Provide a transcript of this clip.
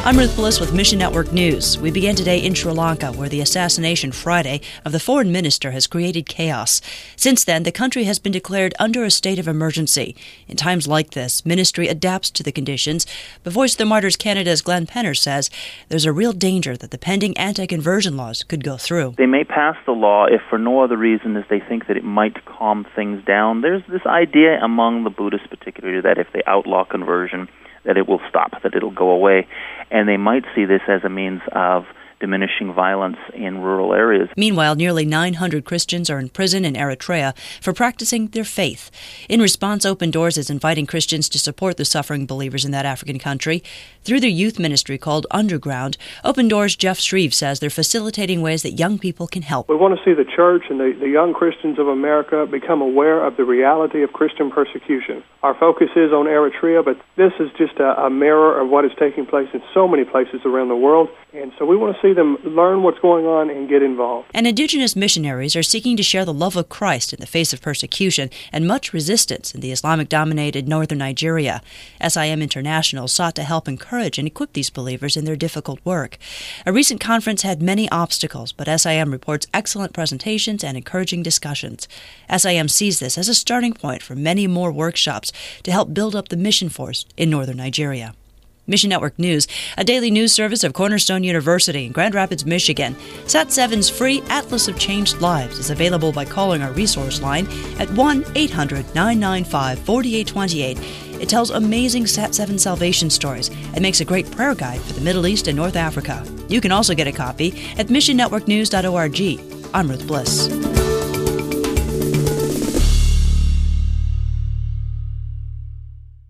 I'm Ruth Bliss with Mission Network News. We began today in Sri Lanka, where the assassination Friday of the foreign minister has created chaos. Since then, the country has been declared under a state of emergency. In times like this, ministry adapts to the conditions, but Voice of the Martyrs Canada's Glenn Penner says there's a real danger that the pending anti-conversion laws could go through. They may pass the law if for no other reason as they think that it might calm things down. There's this idea among the Buddhists particularly that if they outlaw conversion, that it will stop, that it'll go away. And they might see this as a means of diminishing violence in rural areas. Meanwhile, nearly 900 Christians are in prison in Eritrea for practicing their faith. In response, Open Doors is inviting Christians to support the suffering believers in that African country. Through their youth ministry called Underground, Open Doors' Jeff Shreve says they're facilitating ways that young people can help. We want to see the church and the young Christians of America become aware of the reality of Christian persecution. Our focus is on Eritrea, but this is just a mirror of what is taking place in so many places around the world. And so we want to see them learn what's going on and get involved. And indigenous missionaries are seeking to share the love of Christ in the face of persecution and much resistance in the Islamic-dominated northern Nigeria. SIM International sought to help encourage and equip these believers in their difficult work. A recent conference had many obstacles, but SIM reports excellent presentations and encouraging discussions. SIM sees this as a starting point for many more workshops to help build up the mission force in northern Nigeria. Mission Network News, a daily news service of Cornerstone University in Grand Rapids, Michigan. Sat7's free Atlas of Changed Lives is available by calling our resource line at 1-800-995-4828. It tells amazing Sat7 salvation stories and makes a great prayer guide for the Middle East and North Africa. You can also get a copy at missionnetworknews.org. I'm Ruth Bliss.